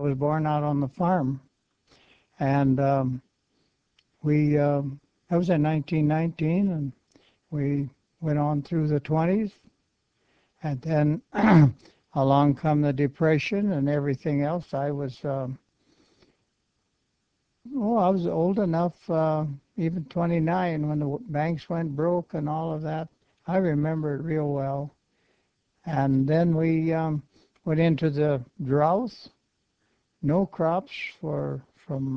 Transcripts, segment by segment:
was born out on the farm, and we that was in 1919, and we went on through the 20s, and then along come the Depression and everything else. I was I was old enough, even 29, when the banks went broke and all of that. I remember it real well. And then we went into the drought, no crops from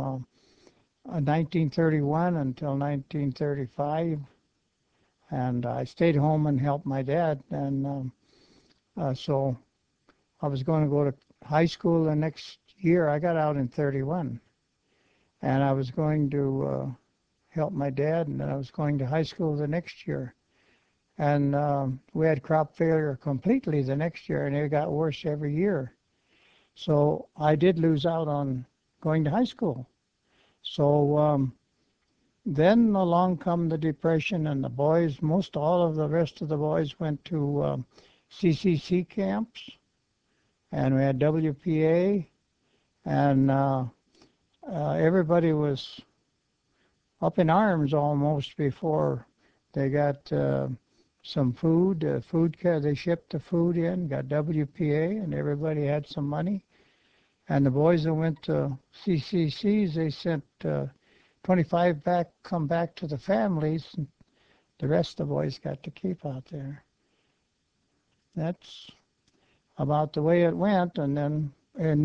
1931 until 1935. And I stayed home and helped my dad. And so I was going to go to high school the next year. I got out in 31. And I was going to help my dad, and then I was going to high school the next year. And we had crop failure completely the next year, and it got worse every year. So I did lose out on going to high school. So then along come the Depression, and the boys, most all of the rest of the boys went to CCC camps, and we had WPA, and everybody was up in arms almost before they got some food. Food care, they shipped the food in, got WPA, and everybody had some money. And the boys that went to CCCs, they sent 25 back, come back to the families, and the rest of the boys got to keep out there. That's about the way it went. And then in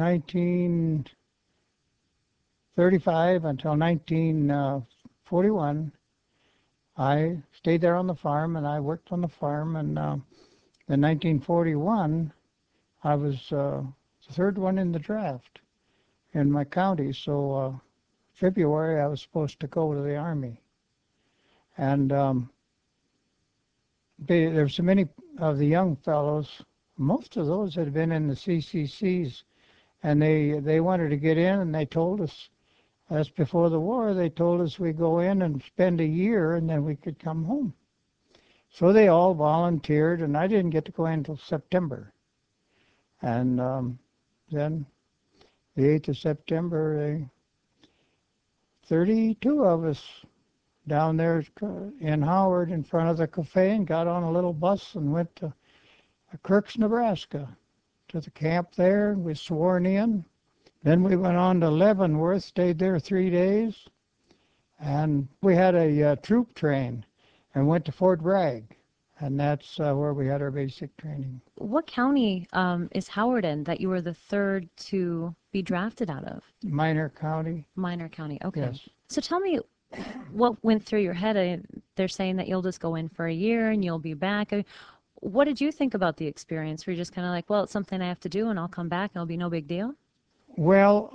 1935 until 1941, I stayed there on the farm, and I worked on the farm. And in 1941, I was the third one in the draft in my county. So February, I was supposed to go to the Army. And there were so many of the young fellows, most of those had been in the CCCs, and they wanted to get in, and they told us, that's before the war, they told us we'd go in and spend a year, and then we could come home. So they all volunteered, and I didn't get to go in until September. And then the 8th of September, 32 of us down there in Howard in front of the cafe, and got on a little bus and went to Kirks, Nebraska, to the camp there. We sworn in. Then we went on to Leavenworth, stayed there 3 days, and we had a troop train and went to Fort Bragg, and that's where we had our basic training. What county is Howard in that you were the third to be drafted out of? Minor County. Minor County, okay. Yes. So tell me what went through your head. They're saying that you'll just go in for a year and you'll be back. What did you think about the experience? Were you just kind of like, well, it's something I have to do, and I'll come back, and it'll be no big deal? Well,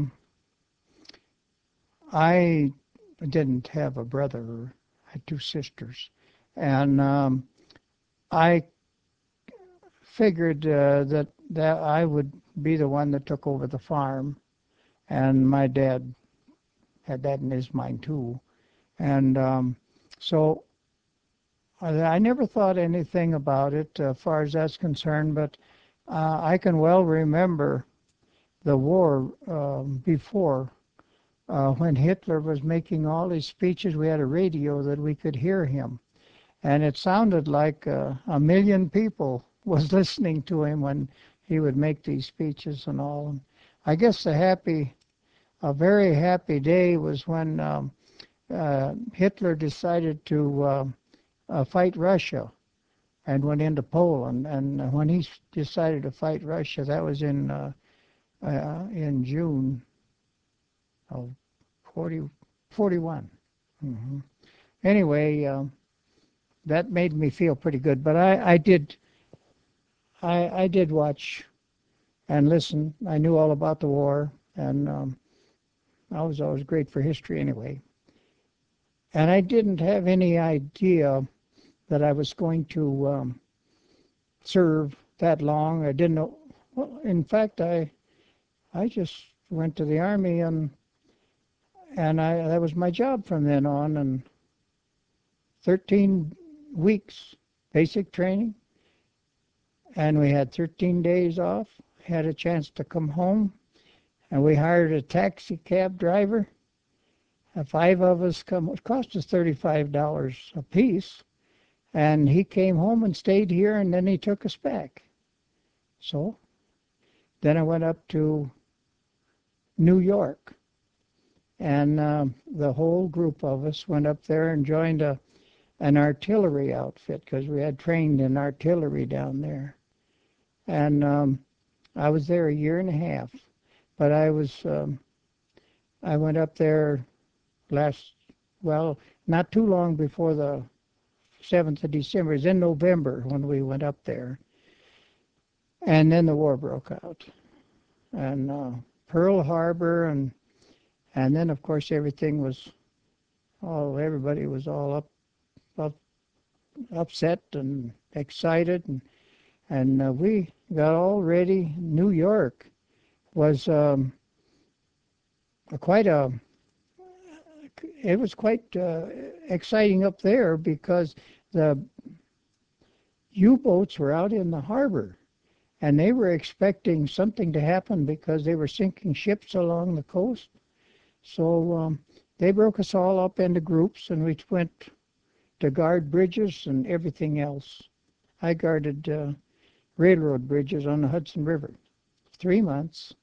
I didn't have a brother. I had 2 sisters. And I figured that I would be the one that took over the farm. And my dad had that in his mind, too. And so I never thought anything about it as far as that's concerned. But I can well remember the war before, when Hitler was making all his speeches. We had a radio that we could hear him, and it sounded like 1 million people was listening to him when he would make these speeches and all. And I guess a very happy day was when Hitler decided to fight Russia and went into Poland. And when he decided to fight Russia, that was in June of 41. Mm-hmm. Anyway, that made me feel pretty good. But I did watch and listen. I knew all about the war, and I was always great for history anyway. And I didn't have any idea that I was going to serve that long. I didn't know. Well, in fact, I just went to the Army, and that was my job from then on. And 13 weeks basic training, and we had 13 days off. Had a chance to come home, and we hired a taxi cab driver. 5 of us come. It cost us $35 a piece, and he came home and stayed here, and then he took us back. So then I went up to New York, and the whole group of us went up there and joined an artillery outfit because we had trained in artillery down there. And I was there a year and a half, but I went up there not too long before the 7th of December. It was in November when we went up there. And then the war broke out. And Pearl Harbor, and then, of course, everybody was all upset and excited. And we got all ready. New York was it was quite exciting up there because the U-boats were out in the harbor, and they were expecting something to happen because they were sinking ships along the coast. So they broke us all up into groups, and we went to guard bridges and everything else. I guarded railroad bridges on the Hudson River, 3 months.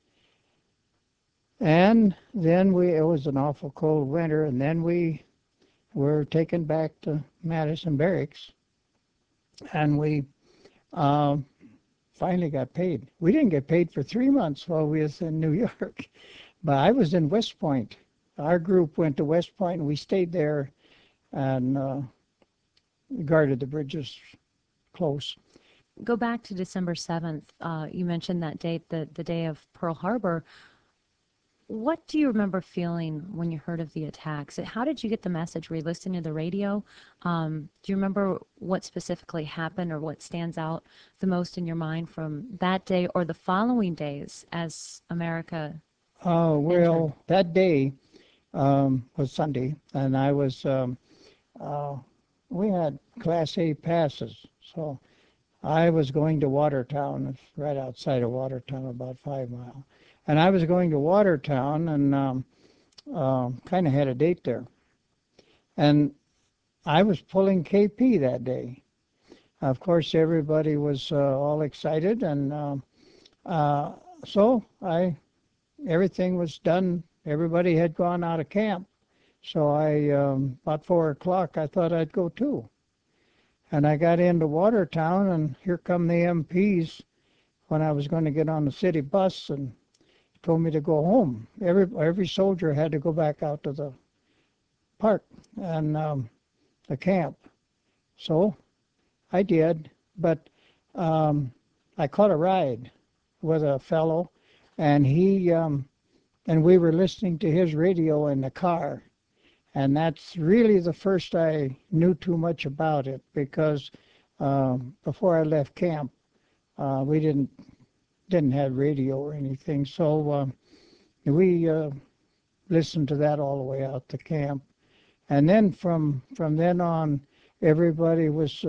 And then it was an awful cold winter, and then we were taken back to Madison Barracks, and we finally got paid. We didn't get paid for 3 months while we was in New York, but I was in West Point. Our group went to West Point, and we stayed there and guarded the bridges close. Go back to December 7th. You mentioned that date, the day of Pearl Harbor. What do you remember feeling when you heard of the attacks? How did you get the message? Were you listening to the radio? Do you remember what specifically happened or what stands out the most in your mind from that day or the following days as America entered? That day was Sunday, and we had Class A passes, so I was going to Watertown. It's right outside of Watertown, about 5 miles. And I was going to Watertown and kind of had a date there. And I was pulling KP that day. Of course, everybody was all excited, and so everything was done. Everybody had gone out of camp. So about 4 o'clock, I thought I'd go too. And I got into Watertown, and here come the MPs when I was going to get on the city bus, and told me to go home. Every soldier had to go back out to the park and the camp. So I did, but I caught a ride with a fellow, and and we were listening to his radio in the car. And that's really the first I knew too much about it, because before I left camp, we didn't have radio or anything. So we listened to that all the way out to camp. And then from then on, everybody was,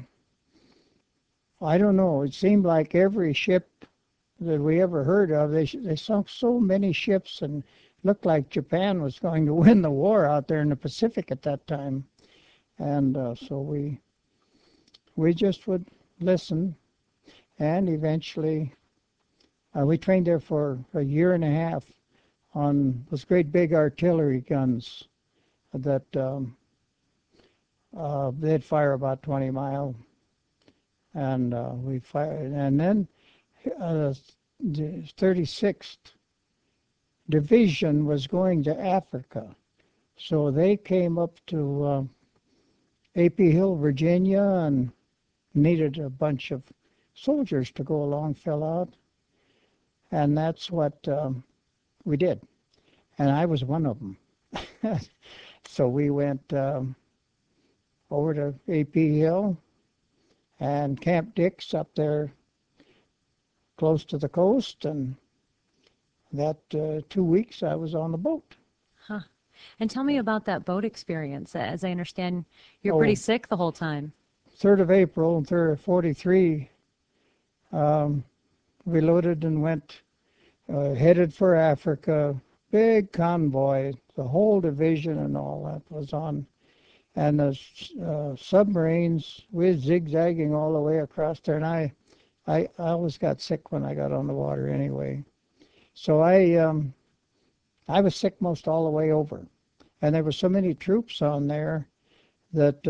I don't know, it seemed like every ship that we ever heard of, they sunk so many ships, and looked like Japan was going to win the war out there in the Pacific at that time. And so we just would listen, and eventually we trained there for a year and a half on those great big artillery guns that they'd fire about 20 miles. And we fired, and then the 36th Division was going to Africa. So they came up to AP Hill, Virginia, and needed a bunch of soldiers to go along, fill out. And that's what we did. And I was one of them. So we went over to AP Hill and Camp Dix up there close to the coast, and that 2 weeks I was on the boat. Huh. And tell me about that boat experience. As I understand, you're pretty sick the whole time. 3rd of April, 3rd of 43, we loaded and went headed for Africa. Big convoy, the whole division and all that was on. And the submarines, we were zigzagging all the way across there. And I always got sick when I got on the water anyway. So I was sick most all the way over. And there were so many troops on there that,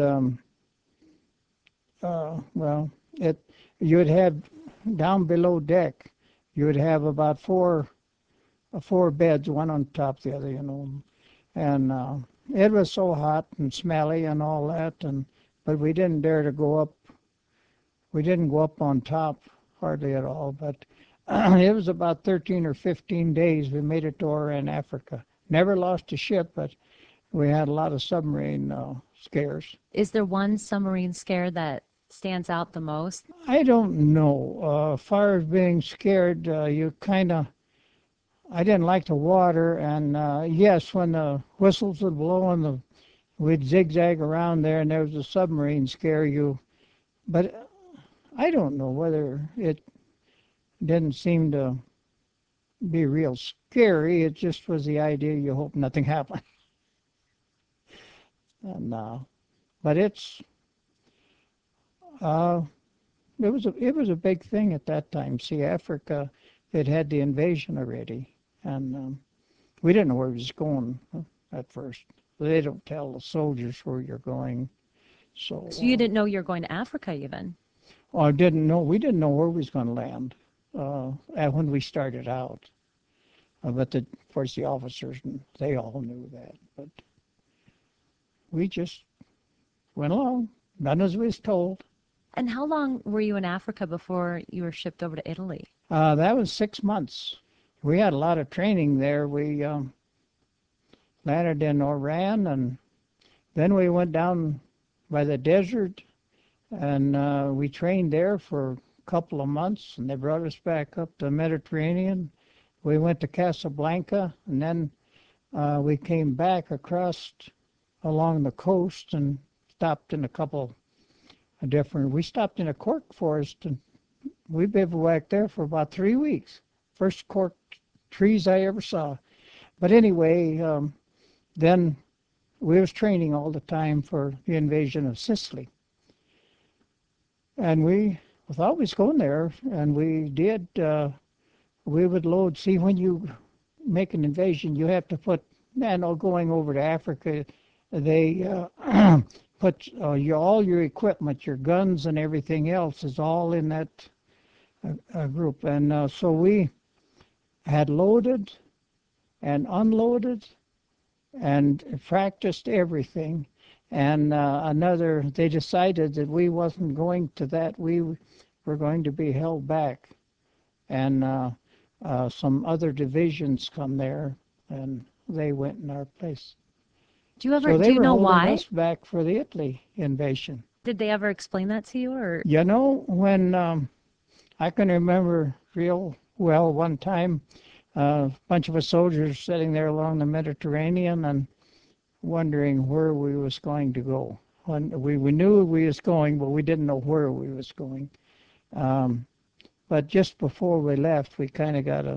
well, you'd have down below deck, you would have about four beds, one on top of the other, and it was so hot and smelly and all that, but we didn't dare to go up. We didn't go up on top hardly at all, but it was about 13 or 15 days we made it to Oran, Africa. Never lost a ship, but we had a lot of submarine scares. Is there one submarine scare that stands out the most? I don't know. As far as being scared, I didn't like the water, and yes, when the whistles would blow and we'd zigzag around there, and there was a submarine scare you. But I don't know whether it didn't seem to be real scary. It just was the idea you hope nothing happened. And but uh, it was a big thing at that time. See, Africa, it had the invasion already, and we didn't know where it was going at first. They don't tell the soldiers where you're going. So You didn't know you were going to Africa even. I didn't know. We didn't know where we was going to land when we started out. But of course, the officers, they all knew that. But we just went along, done as we was told. And how long were you in Africa before you were shipped over to Italy? That was 6 months. We had a lot of training there. We landed in Oran, and then we went down by the desert, and we trained there for a couple of months, and they brought us back up the Mediterranean. We went to Casablanca, and then we came back across along the coast and stopped in a couple of we stopped in a cork forest, and we bivouacked there for about 3 weeks. First cork trees I ever saw. But anyway, then we was training all the time for the invasion of Sicily. And we was always going there, and we did, we would load, see, when you make an invasion, you have to put, going over to Africa, they put all your equipment, your guns and everything else is all in that group. And so we had loaded and unloaded and practiced everything. And they decided that we wasn't going to that. We were going to be held back. And some other divisions come there, and they went in our place. Do you So ever, they do you were know holding why? us back for the Italy invasion. Did they ever explain that to you, or? When I can remember real well one time, a bunch of us soldiers sitting there along the Mediterranean and wondering where we was going to go. When we knew we was going, but we didn't know where we was going. But just before we left, we kind of got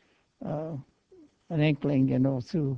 an inkling, through,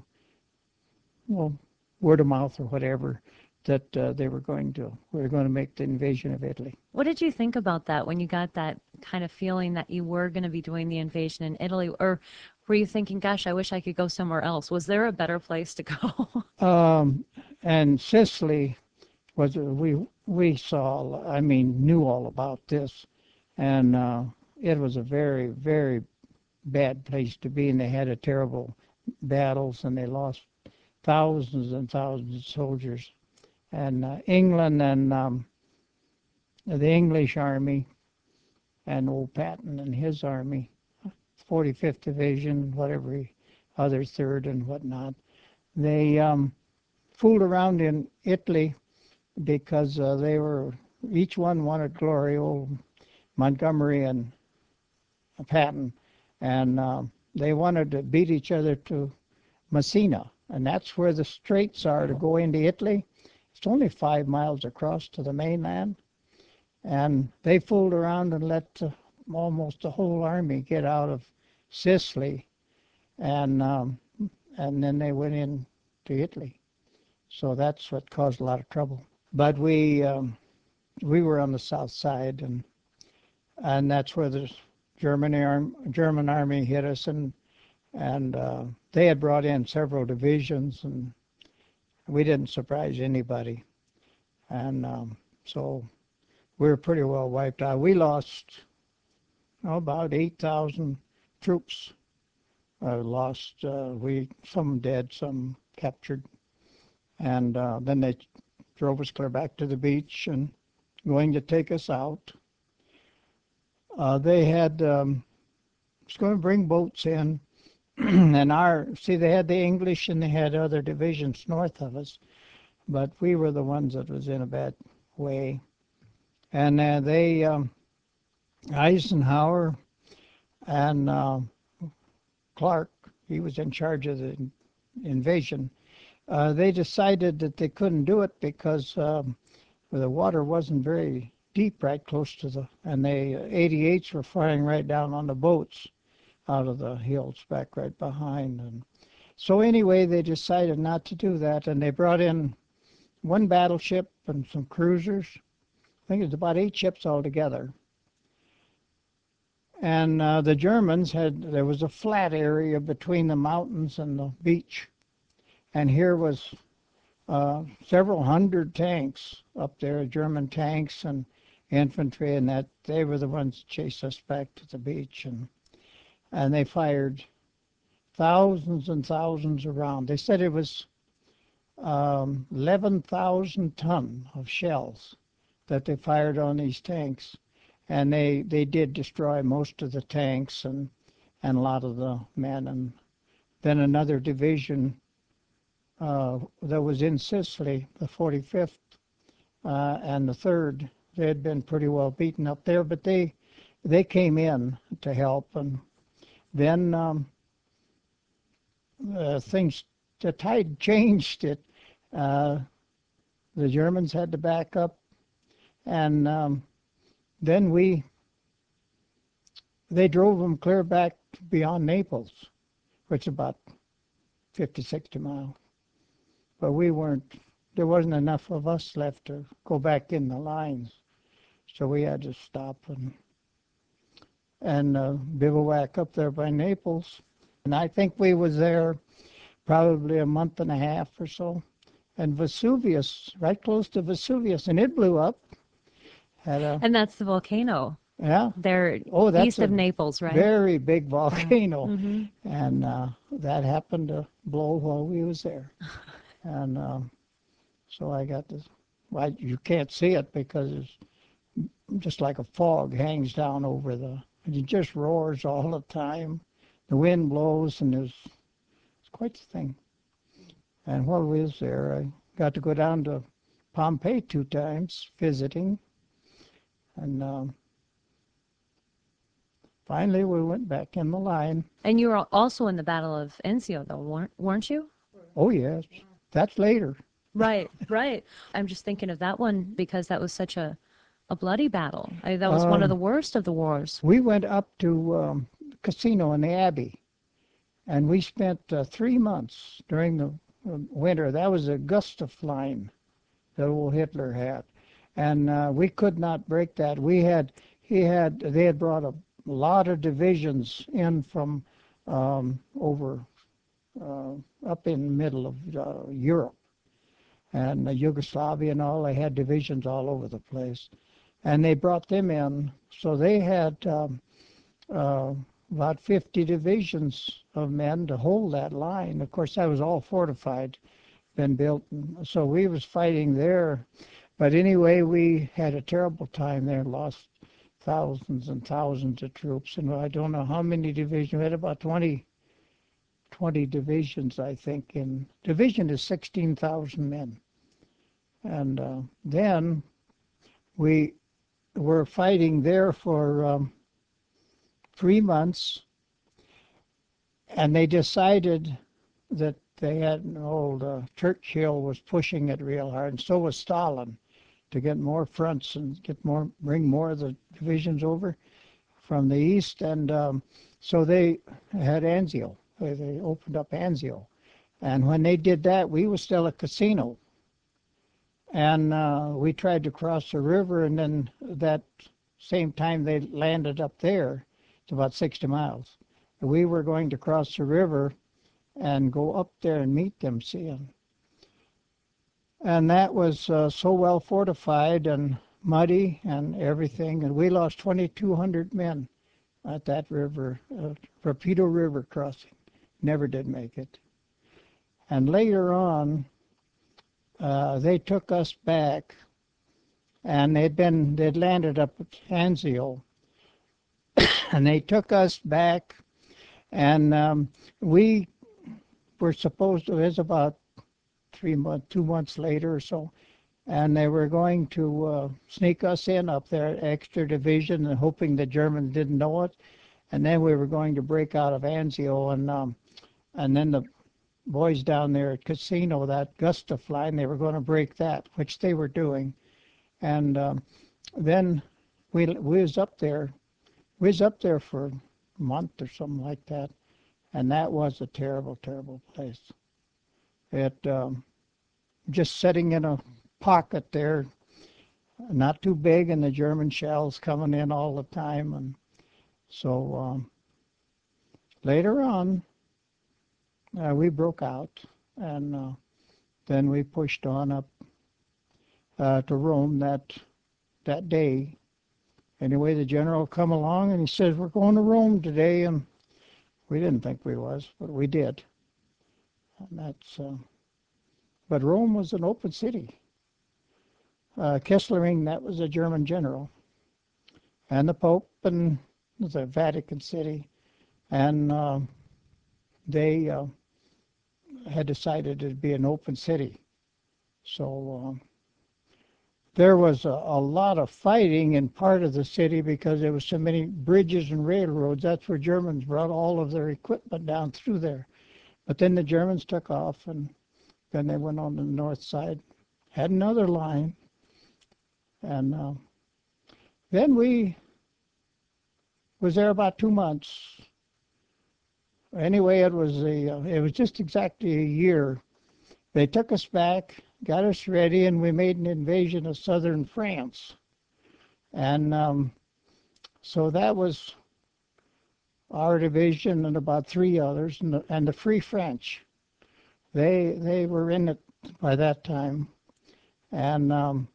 word of mouth or whatever, that we were going to make the invasion of Italy. What did you think about that when you got that kind of feeling that you were going to be doing the invasion in Italy? Or were you thinking, gosh, I wish I could go somewhere else? Was there a better place to go? And Sicily was, we saw, knew all about this. And it was a very, very bad place to be. And they had a terrible battles, and they lost thousands and thousands of soldiers. And England and the English army and old Patton and his army, 45th Division, whatever, other 3rd and whatnot, they fooled around in Italy because each one wanted glory, old Montgomery and Patton, and they wanted to beat each other to Messina, and that's where the straits are to go into Italy. It's only 5 miles across to the mainland, and they fooled around and let almost the whole army get out of Sicily, and then they went in to Italy. So that's what caused a lot of trouble. But we were on the south side, and that's where the German army hit us, and they had brought in several divisions, and we didn't surprise anybody, and so we were pretty well wiped out. We lost about 8,000 troops. Lost, some dead, some captured, and then they drove us clear back to the beach and going to take us out. They had was going to bring boats in, and they had the English and they had other divisions north of us, but we were the ones that was in a bad way. And Eisenhower and Clark, he was in charge of the invasion. They decided that they couldn't do it because the water wasn't very deep right close to and the 88s were firing right down on the boats out of the hills back right behind. And so anyway, they decided not to do that, and they brought in one battleship and some cruisers. I think it was about 8 ships altogether. And the Germans there was a flat area between the mountains and the beach. And here was several hundred tanks up there, German tanks and infantry, and that they were the ones that chased us back to the beach. And they fired thousands and thousands around. They said it was 11,000 ton of shells that they fired on these tanks. And they did destroy most of the tanks and a lot of the men. And then another division that was in Sicily, the 45th and the 3rd, they had been pretty well beaten up there, but they came in to help. And then the tide changed it. The Germans had to back up, and then they drove them clear back beyond Naples, which is about 50, 60 miles. But there wasn't enough of us left to go back in the lines. So we had to stop and bivouac up there by Naples. And I think we was there probably a month and a half or so. And Vesuvius, right close to Vesuvius, and it blew up. And that's the volcano. Yeah. They're that's east of Naples, right? Very big volcano. Mm-hmm. And that happened to blow while we was there. And so I got this. Well, you can't see it because it's just like a fog hangs down over and it just roars all the time. The wind blows, and it's quite the thing. And while we was there, I got to go down to Pompeii 2 times visiting. And finally, we went back in the line. And you were also in the Battle of Anzio, though, weren't you? Oh, yes. That's later. Right, right. I'm just thinking of that one because that was such a bloody battle. That was one of the worst of the wars. We went up to Casino in the Abbey, and we spent 3 months during the winter. That was a Gustaf line that old Hitler had, and we could not break that. They had brought a lot of divisions in from over up in the middle of Europe and Yugoslavia and all. They had divisions all over the place, and they brought them in. So they had about 50 divisions of men to hold that line. Of course, that was all fortified, been built. So we was fighting there. But anyway, we had a terrible time there, lost thousands and thousands of troops. And I don't know how many divisions. We had about 20 divisions, I think. And division is 16,000 men. And then we were fighting there for 3 months, and they decided that they had an old Churchill was pushing it real hard, and so was Stalin, to get more fronts and bring more of the divisions over. from the east, and so they had Anzio. They opened up Anzio, and when they did that, we was still a casino, and we tried to cross the river, and then that same time they landed up there. It's about 60 miles. We were going to cross the river and go up there and meet them, see. And that was so well fortified and muddy and everything, and we lost 2,200 men at that river, Rapido River crossing. Never did make it. And later on, they took us back, and they'd landed up at Anzio, and they took us back, and we were supposed to, it was about 2 months later or so, and they were going to sneak us in up there, extra division, and hoping the Germans didn't know it, and then we were going to break out of Anzio, and then the boys down there at Casino, that Gustaf line, they were going to break that, which they were doing, and then we was up there. We was up there for a month or something like that, and that was a terrible, terrible place. It just sitting in a pocket there, not too big, and the German shells coming in all the time, and so later on we broke out, and then we pushed on up to Rome that day. Anyway, the general come along and he says, "We're going to Rome today," and we didn't think we was, but we did. And that's but Rome was an open city. Kesselring, that was a German general, and the Pope, and the Vatican City, and they had decided it'd be an open city. So there was a lot of fighting in part of the city because there was so many bridges and railroads. That's where Germans brought all of their equipment down through there. But then the Germans took off, and then they went on the north side, had another line, and then we was there about 2 months. Anyway, it was just exactly a year. They took us back, got us ready, and we made an invasion of southern France. And so that was our division and about 3 others, and the Free French. They were in it by that time. And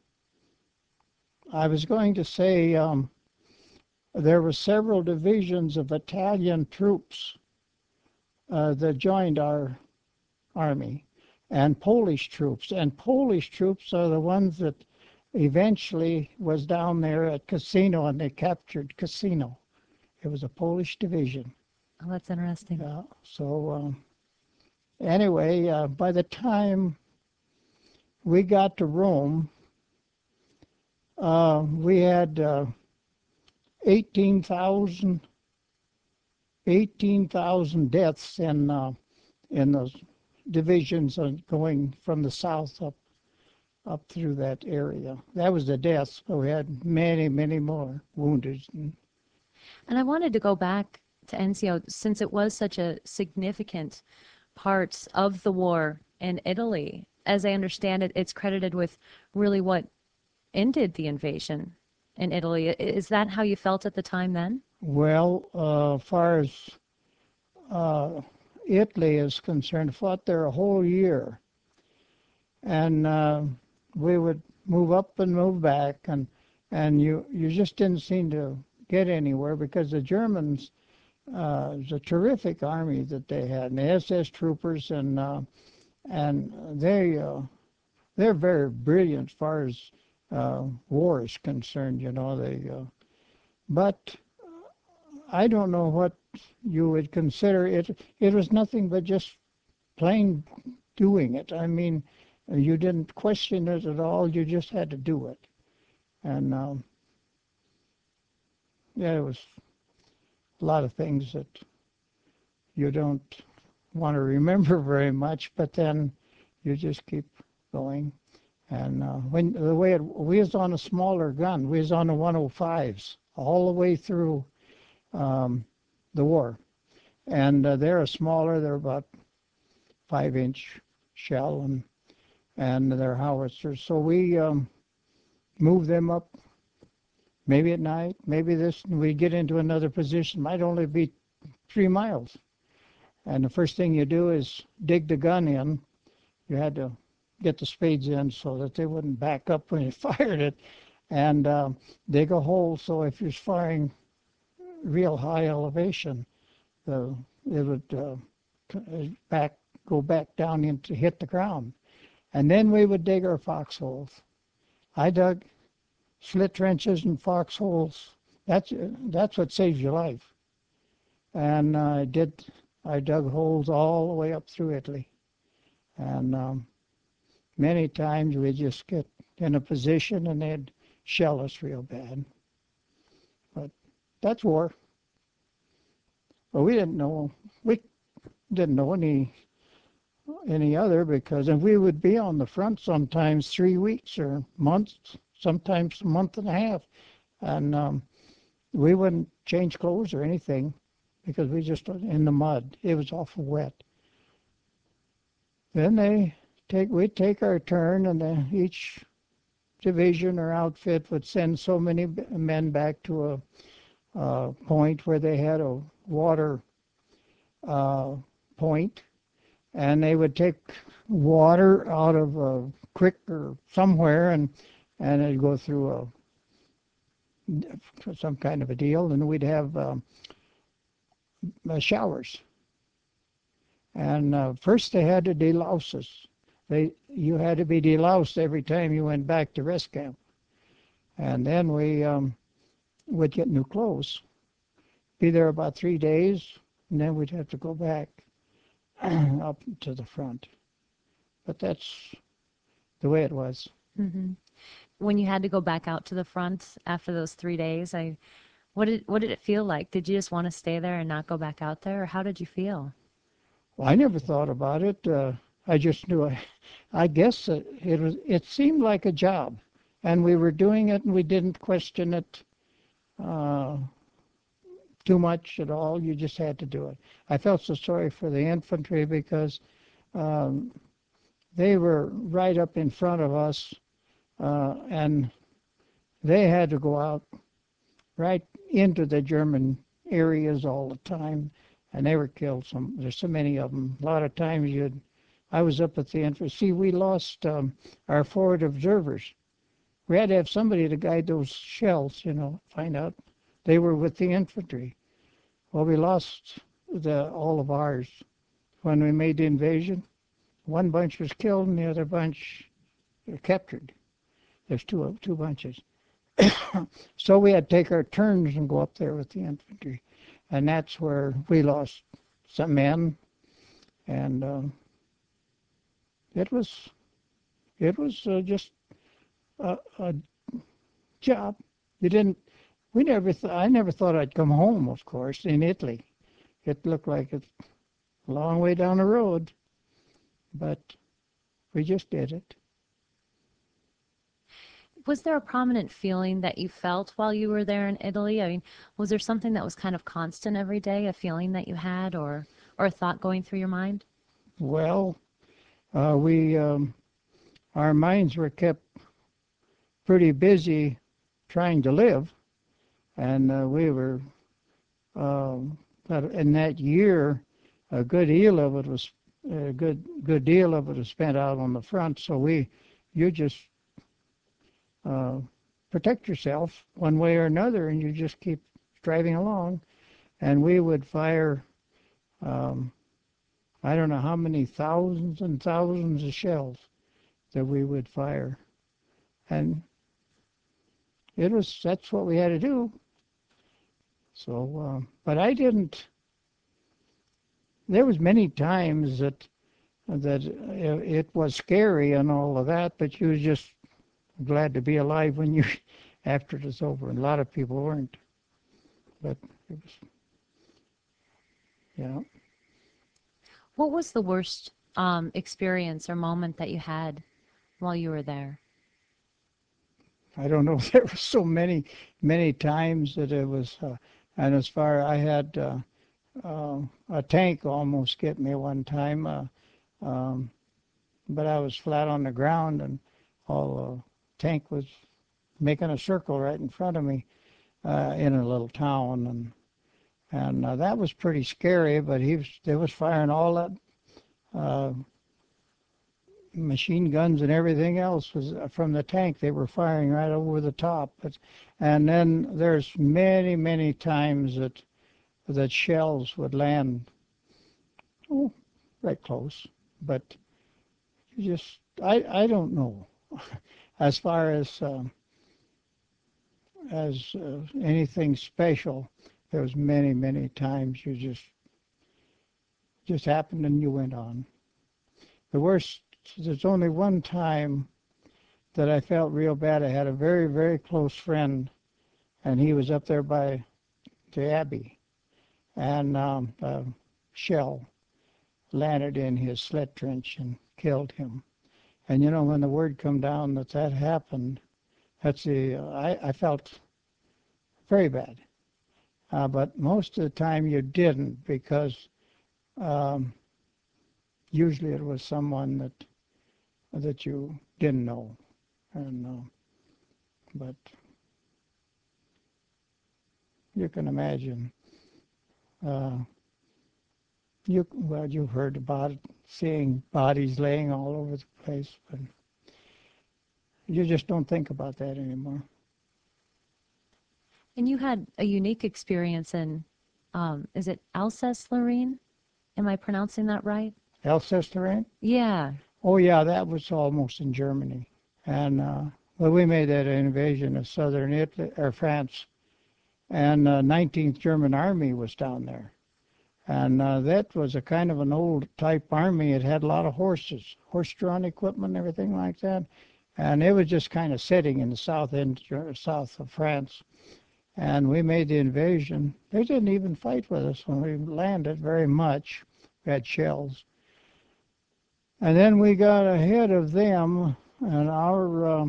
I was going to say there were several divisions of Italian troops that joined our army, and Polish troops. And Polish troops are the ones that eventually was down there at Casino, and they captured Casino. It was a Polish division. Oh, that's interesting. So anyway, by the time we got to Rome, we had 18,000 deaths in those divisions going from the south up through that area. That was the deaths, but we had many, many more wounded. And I wanted to go back to Anzio, since it was such a significant part of the war in Italy. As I understand it, it's credited with really what ended the invasion in Italy. Is that how you felt at the time then? Well, as far as Italy is concerned, fought there a whole year. And we would move up and move back, and you just didn't seem to get anywhere because the Germans, it was a terrific army that they had, and the SS troopers, and they're very brilliant as far as war is concerned, you know. But I don't know what you would consider it. It was nothing but just plain doing it. I mean, you didn't question it at all. You just had to do it. And yeah, it was a lot of things that you don't want to remember very much, but then you just keep going. And we was on a smaller gun. We was on the 105s all the way through. um, the war. And they're smaller. They're about 5-inch shell, and they're howitzers. So we move them up maybe at night, maybe this, and we get into another position. Might only be 3 miles. And the first thing you do is dig the gun in. You had to get the spades in so that they wouldn't back up when you fired it, and dig a hole so if you're firing real high elevation, it would back go back down into hit the ground. And then we would dig our foxholes. I dug slit trenches and foxholes. That's what saves your life. And I dug holes all the way up through Italy. And many times we just get in a position and they'd shell us real bad. But that's war. But we didn't know any other, because if we would be on the front sometimes 3 weeks or months, sometimes a month and a half, and we wouldn't change clothes or anything because we just were in the mud. It was awful wet. Then we'd take our turn, and then each division or outfit would send so many men back to a point where they had a water point, and they would take water out of a creek or somewhere, and it'd go through some kind of a deal, and we'd have showers. And first they had to delouse us. You had to be deloused every time you went back to rest camp. And then we would get new clothes. Be there about 3 days, and then we'd have to go back up to the front. But that's the way it was. Hmm. When you had to go back out to the front after those 3 days, what did it feel like? Did you just want to stay there and not go back out there, or how did you feel? Well, I never thought about it. I just knew. I guess it seemed like a job, and we were doing it, and we didn't question it too much at all. You just had to do it. I felt so sorry for the infantry because um, they were right up in front of us, and they had to go out right into the German areas all the time, and they were killed. There's so many of them. A lot of times I was up at the entrance. See, we lost our forward observers. We had to have somebody to guide those shells, find out they were with the infantry. Well, we lost all of ours when we made the invasion. One bunch was killed, and the other bunch were captured. There's two bunches. So we had to take our turns and go up there with the infantry, and that's where we lost some men, and it was just a job. You didn't. I never thought I'd come home. Of course, in Italy, it looked like a long way down the road, but we just did it. Was there a prominent feeling that you felt while you were there in Italy? I mean, was there something that was kind of constant every day, a feeling that you had, or a thought going through your mind? Well, we our minds were kept pretty busy trying to live, and we were but in that year, a good deal of it was spent out on the front. So you just protect yourself one way or another, and you just keep driving along. And we would fire, I don't know how many thousands and thousands of shells that we would fire, and that's what we had to do. So, but I didn't. There was many times that it was scary and all of that, but you was just glad to be alive when you after it was over. And a lot of people weren't, but it was, yeah. What was the worst experience or moment that you had while you were there? I don't know. There were so many times that it was And as far I had a tank almost get me one time, um, but I was flat on the ground and all tank was making a circle right in front of me in a little town, and that was pretty scary. But they was firing all that uh, machine guns and everything else was from the tank. They were firing right over the top. And then there's many times that shells would land oh, right close, but you just I don't know as far as anything special. There was many times you just happened and you went on. The worst. There's only one time that I felt real bad. I had a very close friend, and he was up there by the Abbey, and a shell landed in his sled trench and killed him. And you know, when the word come down that happened, I felt very bad. But most of the time you didn't, because um, usually it was someone that you didn't know, and but you can imagine. Uh, you've heard about it, seeing bodies laying all over the place, but you just don't think about that anymore. And you had a unique experience in, is it Alsace-Lorraine? Am I pronouncing that right? Alsace-Lorraine? Yeah. Oh yeah, that was almost in Germany, and well, we made that invasion of southern Italy or France, and 19th German Army was down there. And that was a kind of an old type army. It had a lot of horses, horse-drawn equipment, everything like that. And it was just kind of sitting in the south of France. And we made the invasion. They didn't even fight with us when we landed very much. We had shells. And then we got ahead of them, and our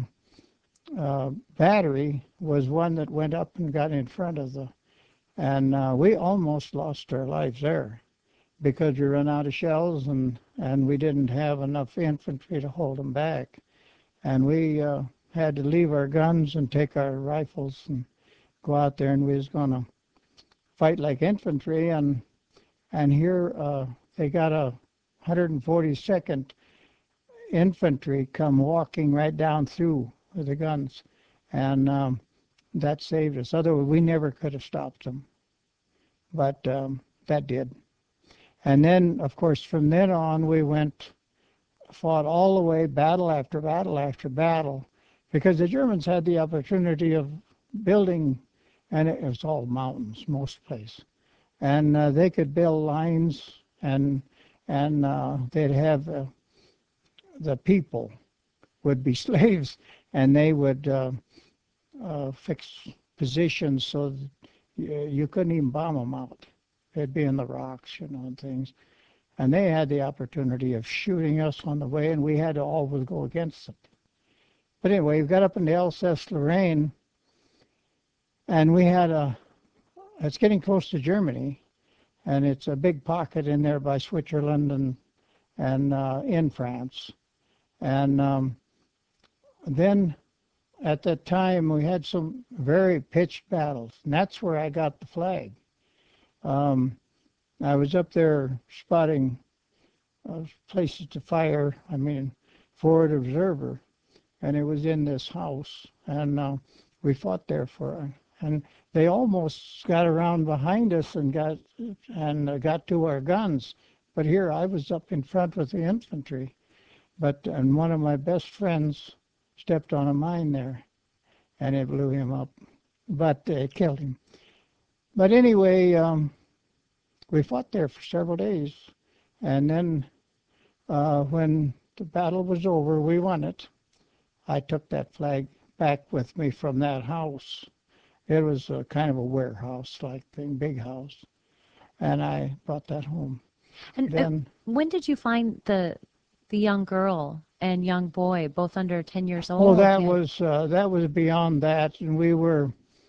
battery was one that went up and got in front of and we almost lost our lives there because we ran out of shells, and we didn't have enough infantry to hold them back. And we had to leave our guns and take our rifles and go out there, and we was going to fight like infantry. And here they got a 142nd Infantry come walking right down through with the guns, and that saved us. Otherwise, we never could have stopped them, but that did. And then, of course, from then on, we fought all the way, battle after battle after battle, because the Germans had the opportunity of building, and it was all mountains, most places, and they could build lines, and they'd have the people would be slaves, and they would fix positions so that you couldn't even bomb them out. They'd be in the rocks, and things. And they had the opportunity of shooting us on the way, and we had to always go against it. But anyway, we got up into Alsace-Lorraine, and it's getting close to Germany, and it's a big pocket in there by Switzerland and in France. And then at that time, we had some very pitched battles, and that's where I got the flag. I was up there spotting places to fire, forward observer, and it was in this house, and we fought there and they almost got around behind us and got to our guns. But here I was up in front with the infantry, and one of my best friends stepped on a mine there, and it blew him up, but it killed him. But anyway, we fought there for several days, and then when the battle was over, we won it. I took that flag back with me from that house. It was a kind of a warehouse-like thing, big house, and I brought that home. And Then, when did you find the young girl and young boy, both under 10 years oh, old? that was beyond that, and we were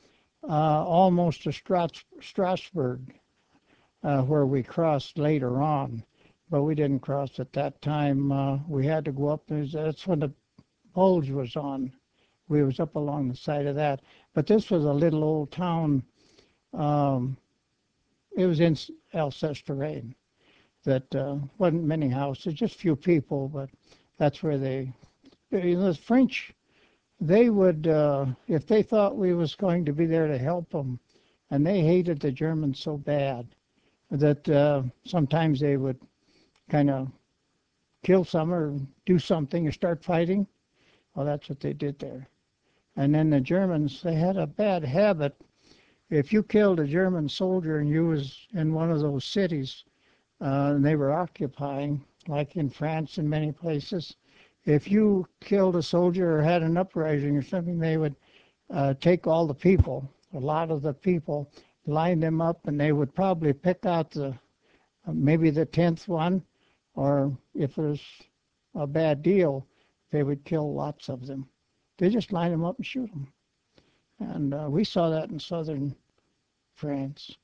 almost to Strasbourg, where we crossed later on. But we didn't cross at that time. We had to go up. That's when the Bulge was on. We was up along the side of that. But this was a little old town. Um, it was in Alsace-Lorraine. That wasn't many houses, just few people. But that's where the French, they would, if they thought we was going to be there to help them, and they hated the Germans so bad that sometimes they would kind of kill some or do something or start fighting. Well, that's what they did there. And then the Germans, they had a bad habit. If you killed a German soldier and you was in one of those cities and they were occupying, like in France and many places, if you killed a soldier or had an uprising or something, they would take all the people, a lot of the people, line them up, and they would probably pick out the maybe the 10th one, or if it was a bad deal, they would kill lots of them. They just line them up and shoot them. And we saw that in southern France.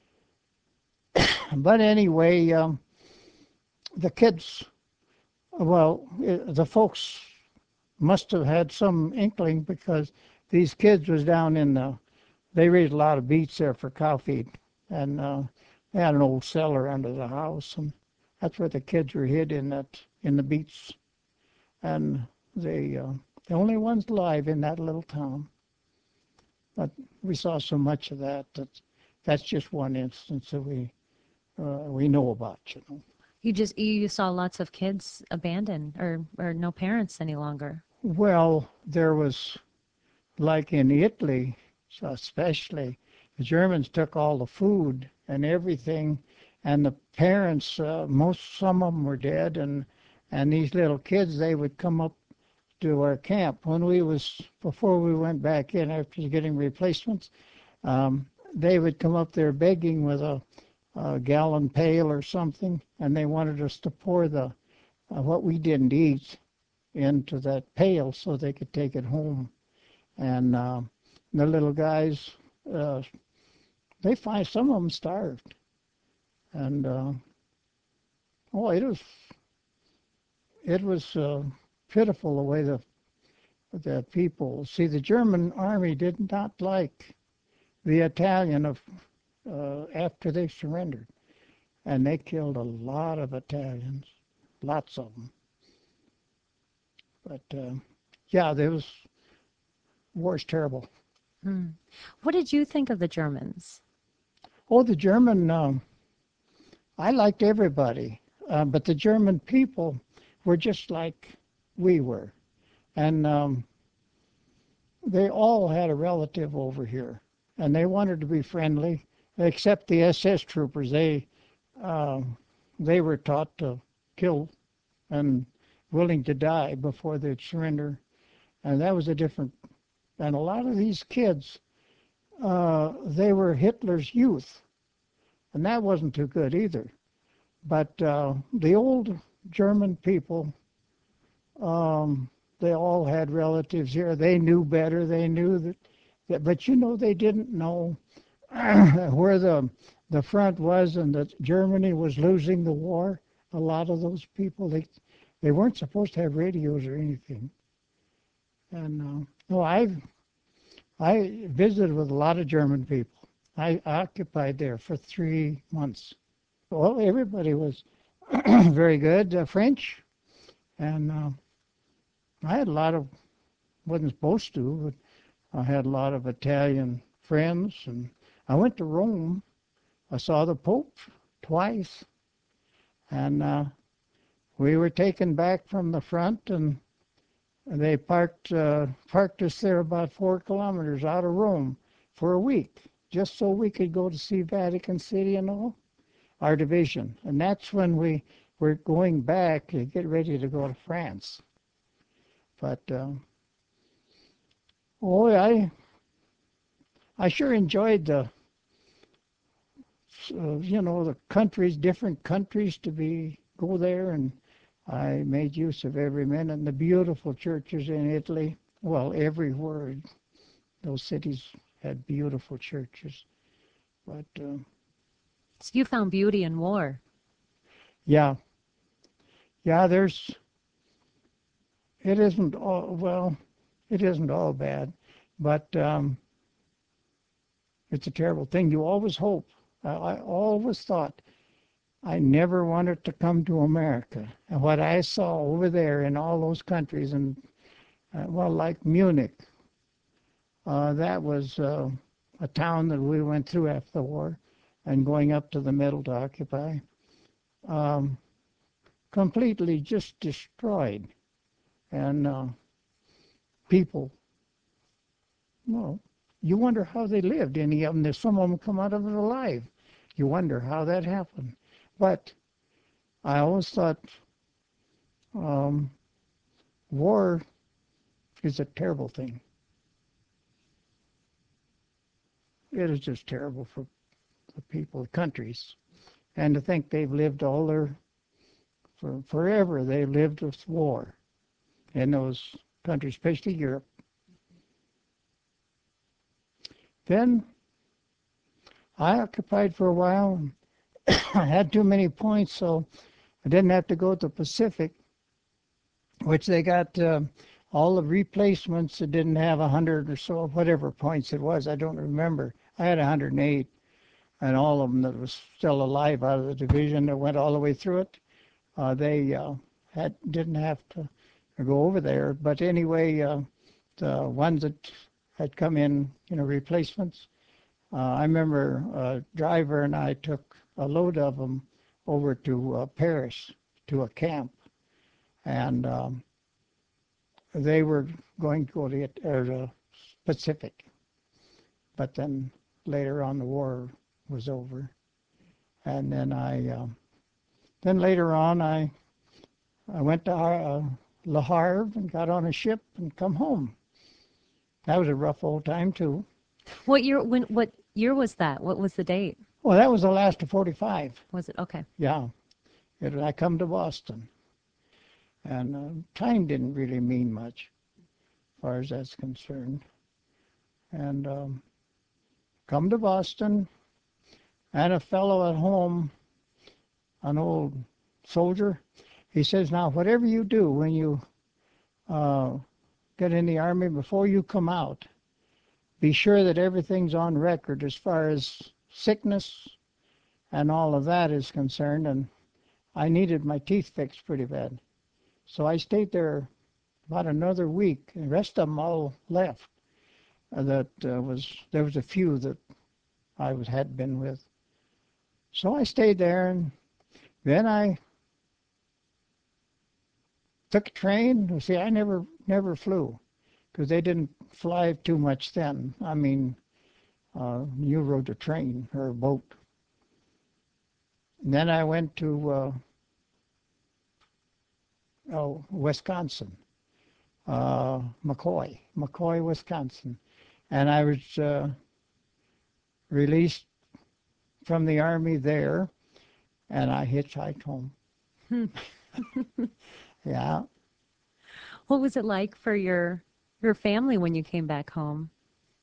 But anyway, the kids, well, the folks must have had some inkling because these kids was down in they raised a lot of beets there for cow feed. And they had an old cellar under the house, and that's where the kids were hid in the beets. And the only ones alive in that little town. But we saw so much of that's just one instance that we know about, you know. You saw lots of kids abandoned or no parents any longer. Well, there was, like in Italy, so especially, the Germans took all the food and everything, and the parents, some of them were dead, and these little kids, they would come up to our camp before we went back in after getting replacements. They would come up there begging with a gallon pail or something, and they wanted us to pour what we didn't eat into that pail so they could take it home. And the little guys, some of them starved. And it was pitiful the way the people. See, the German army did not like the Italian after they surrendered, and they killed a lot of Italians, lots of them. But yeah, war's terrible. Hmm. What did you think of the Germans? Oh, the German, I liked everybody, but the German people were just like we were. And they all had a relative over here, and they wanted to be friendly, except the SS troopers. They were taught to kill and willing to die before they'd surrender. And that was and a lot of these kids, they were Hitler's youth, and that wasn't too good either. But the old German people, they all had relatives here. They knew better. They knew that, but they didn't know where the front was and that Germany was losing the war. A lot of those people, they weren't supposed to have radios or anything. And no, I visited with a lot of German people. I occupied there for 3 months. Well, everybody was very good. French, and I had wasn't supposed to, but I had a lot of Italian friends, and I went to Rome. I saw the Pope twice, and we were taken back from the front, and they parked us there about 4 kilometers out of Rome for a week, just so we could go to see Vatican City and all, our division. And that's when we were going back to get ready to go to France. But I sure enjoyed the countries, different countries go there, and I made use of every minute. And the beautiful churches in Italy, well, everywhere. Those cities had beautiful churches. But So you found beauty in war. yeah, yeah, it isn't all, well, it isn't all bad, but it's a terrible thing. You always hope. I always thought I never wanted to come to America. And what I saw over there in all those countries, and well, like Munich, that was a town that we went through after the war, and going up to the middle to occupy, um, completely just destroyed. And people, well, you wonder how they lived. Any of them, there's some of them come out of it alive. You wonder how that happened. But I always thought um, war is a terrible thing. It is just terrible for the people, countries. And to think they've lived all their, forever, they've lived with war in those countries, especially Europe. Then I occupied for a while. I had too many points, so I didn't have to go to the Pacific, which they got all the replacements that didn't have 100 or so, whatever points it was. I don't remember. I had 108, and all of them that was still alive out of the division that went all the way through it, they didn't have to go over there. But anyway, the ones that had come in, replacements, I remember a driver and I took a load of them over to Paris to a camp, and they were going to go to the Pacific. But then later on, the war was over, and then then later on, I went to Le Havre and got on a ship and come home. That was a rough old time too. What year was that? What was the date? Well, that was the last of 45. Was it okay? Yeah, I come to Boston, and time didn't really mean much, as far as that's concerned. And come to Boston, and a fellow at home, an old soldier, he says, now whatever you do when you get in the Army, before you come out, be sure that everything's on record as far as sickness and all of that is concerned. And I needed my teeth fixed pretty bad. So I stayed there about another week. The rest of them all left. There was a few that I had been with. So I stayed there, and then I took a train. See, I never flew, because they didn't fly too much then. I mean, you rode a train or a boat. And then I went to Wisconsin, McCoy, Wisconsin. And I was released from the Army there, and I hitchhiked home. Yeah. What was it like for your family when you came back home?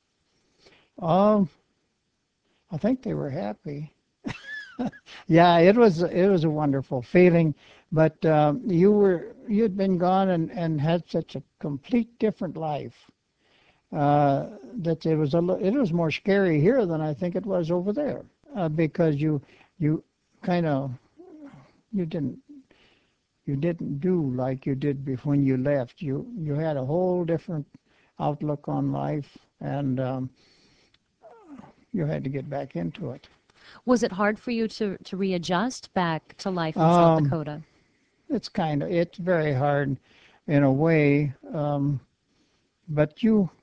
I think they were happy. Yeah, it was a wonderful feeling, but you'd been gone and had such a complete different life that it was more scary here than I think it was over there, because you kind of you didn't do like you did when you left. You had a whole different outlook on life, and you had to get back into it. Was it hard for you to readjust back to life in South Dakota? It's very hard in a way, but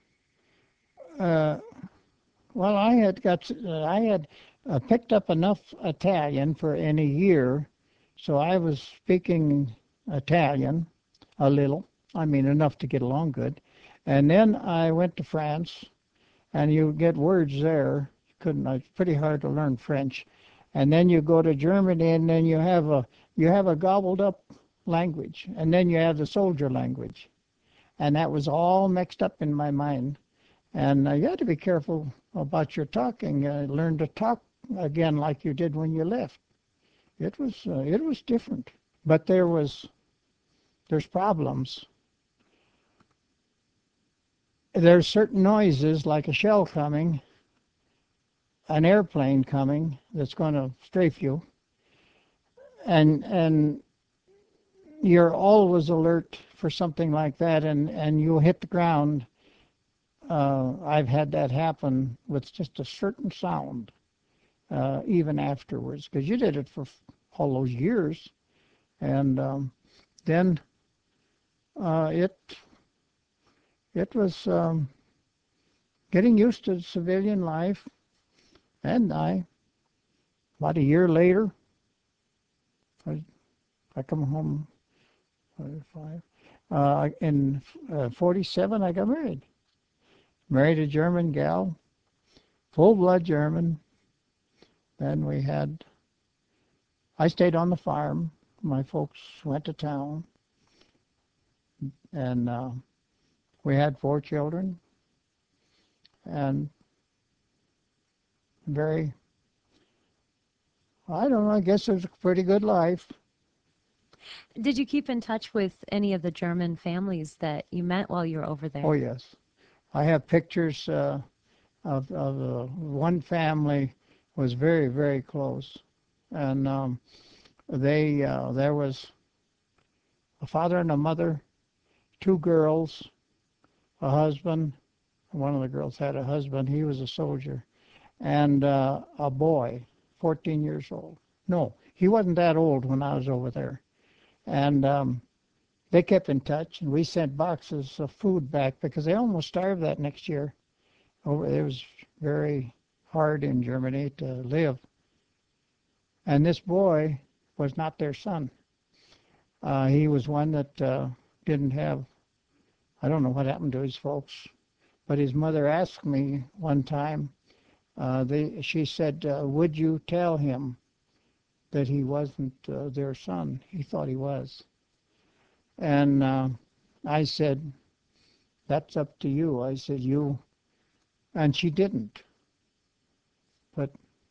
well, I had picked up enough Italian for in a year, so I was speaking Italian a little. I mean, enough to get along good. And then I went to France, and you get words there. It's pretty hard to learn French. And then you go to Germany, and then you have a gobbled up language, and then you have the soldier language, and that was all mixed up in my mind. And you had to be careful about your talking. Learn to talk again like you did when you left. It was different, but there's problems. There's certain noises like a shell coming, an airplane coming that's going to strafe you, and you're always alert for something like that, and you'll hit the ground. I've had that happen with just a certain sound, even afterwards, because you did it for all those years, and then uh, it it was getting used to civilian life, and about a year later, I, I come home, 45, in 47, I got married. Married a German gal, full-blood German. Then I stayed on the farm. My folks went to town, and we had 4 children, and very, I don't know, I guess it was a pretty good life. Did you keep in touch with any of the German families that you met while you were over Oh, there? yes. I have pictures of one family was very, very close. And there was a father and a mother, 2 girls, a husband. One of the girls had a husband. He was a soldier. And a boy, 14 years old. No, he wasn't that old when I was over there. And they kept in touch, and we sent boxes of food back because they almost starved that next year. It was very hard in Germany to live. And this boy was not their son. He was one that didn't have, I don't know what happened to his folks, but his mother asked me one time, she said, would you tell him that he wasn't their son? He thought he was. And I said, that's up to you. I said, and she didn't. But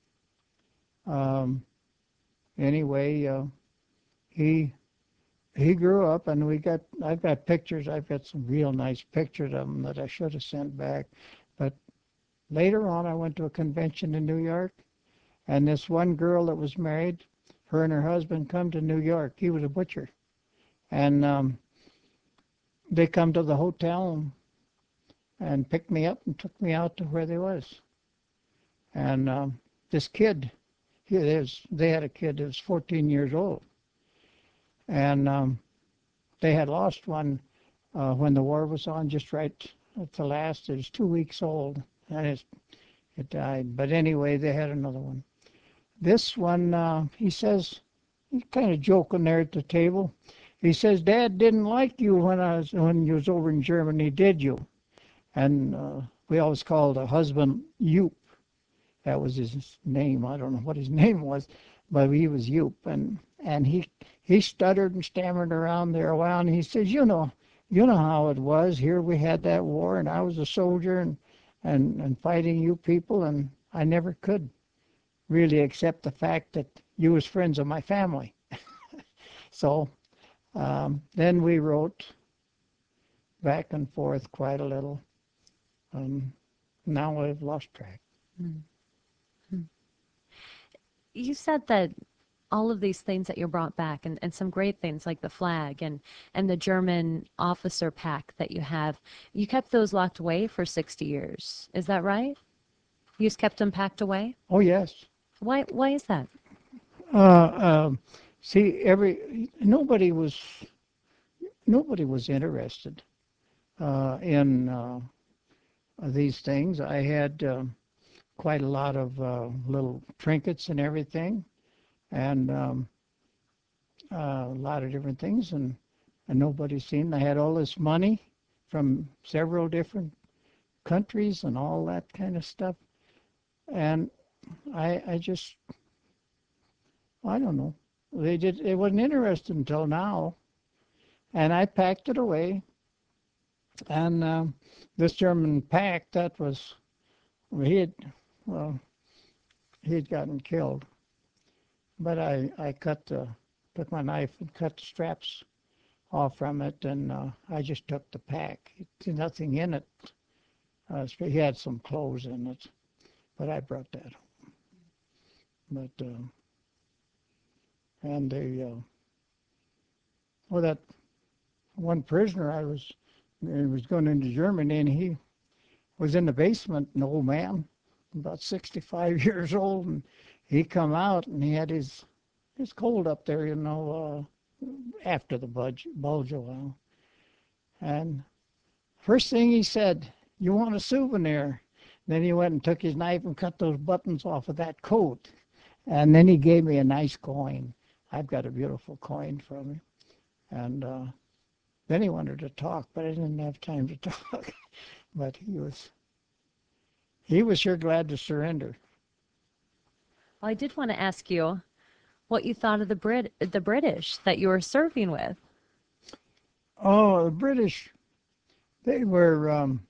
um, anyway, he he grew up, and I've got pictures. I've got some real nice pictures of him that I should have sent back. But later on, I went to a convention in New York, and this one girl that was married, her and her husband come to New York. He was a butcher, and they come to the hotel and picked me up and took me out to where they was. And this kid, they had a kid that was 14 years old, and they had lost one when the war was on, just right at the last. It was 2 weeks old, and it died. But anyway, they had another one. This one, he says, he's kind of joking there at the table. He says, "Dad didn't like you when you was over in Germany, did you?" And we always called a husband Joop. That was his name. I don't know what his name was, but he was Joop. And he stuttered and stammered around there a while, and he says, you know how it was. Here we had that war, and I was a soldier and fighting you people, and I never could really accept the fact that you was friends of my family. So then we wrote back and forth quite a little. Now I've lost track. You said that all of these things that you brought back and some great things like the flag and the German officer pack that you have, you kept those locked away for 60 years. Is that right? You just kept them packed away? Oh, yes. Why is that? Uh, um, See, nobody was interested in these things. I had quite a lot of little trinkets and everything, and a lot of different things, and nobody seen. I had all this money from several different countries and all that kind of stuff, and I just, I don't know. It wasn't interested until now, and I packed it away, And this German pack, that was, he had, well, he had gotten killed. But I took my knife and cut the straps off from it, and I just took the pack. There's nothing in it. He had some clothes in it, but I brought that home. But and well, that one prisoner he was going into Germany, and he was in the basement, an old man, about 65 years old, and he come out and he had his cold up there, after the bulge a while. And first thing he said, "You want a souvenir?" Then he went and took his knife and cut those buttons off of that coat. And then he gave me a nice coin. I've got a beautiful coin from him. And then he wanted to talk, but I didn't have time to talk. But he was sure glad to surrender. Well, I did want to ask you what you thought of the British that you were serving with. Oh, the British, they were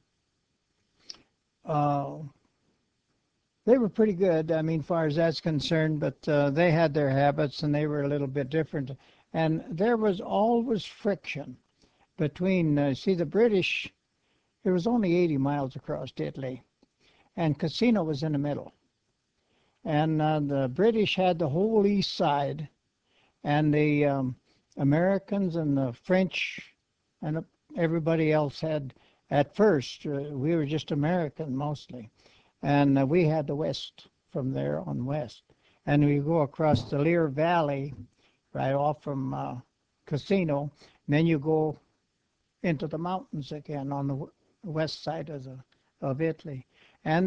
uh, they were pretty good. I mean, far as that's concerned, but they had their habits and they were a little bit different. And there was always friction between, see, the British, it was only 80 miles across Italy, and Cassino was in the middle. And the British had the whole east side, and the Americans and the French and everybody else had, at first, we were just American mostly. And we had the west from there on west. And we go across the Lear Valley, right off from Cassino, and then you go into the mountains again on the west side of Italy. And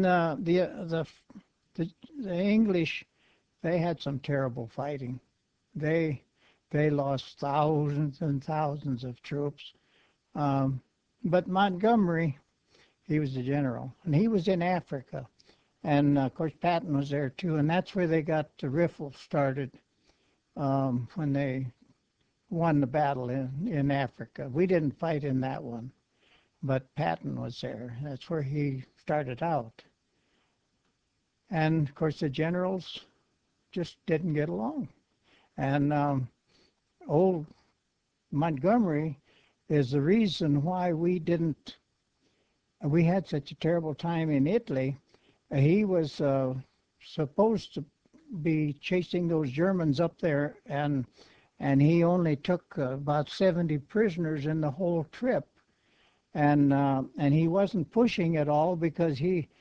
the English, they had some terrible fighting. They they lost thousands and thousands of troops. Um, but Montgomery, he was the general, and he was in Africa. And of course, Patton was there too, and that's where they got the riffle started when they won the battle in Africa. We didn't fight in that one, but Patton was there. That's where he started out. And of course, the generals just didn't get along. And old Montgomery is the reason why we had such a terrible time in Italy. He was supposed to be chasing those Germans up there, and he only took about 70 prisoners in the whole trip, and he wasn't pushing at all because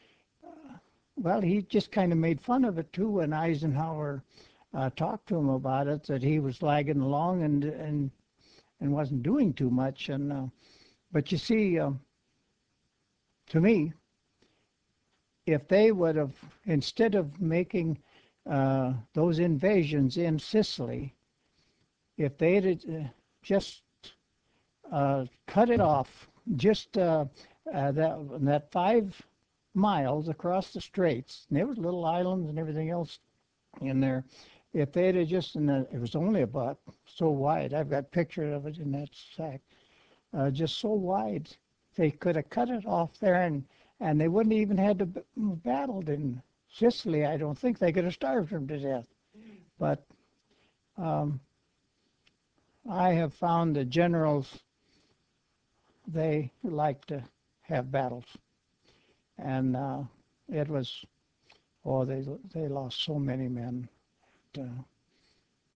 he just kind of made fun of it too when Eisenhower talked to him about it, that he was lagging along and wasn't doing too much. And but you see, to me, if they would have, instead of making those invasions in Sicily, if they had just cut it off, just that 5 miles across the straits, and there was little islands and everything else in there. If they'd have just, it was only about so wide. I've got pictures of it in that sack. Just so wide, they could have cut it off there, and they wouldn't even had to battled in Sicily. I don't think they could have starved them to death. But um, I have found the generals, they like to have battles, and it was, they lost so many men.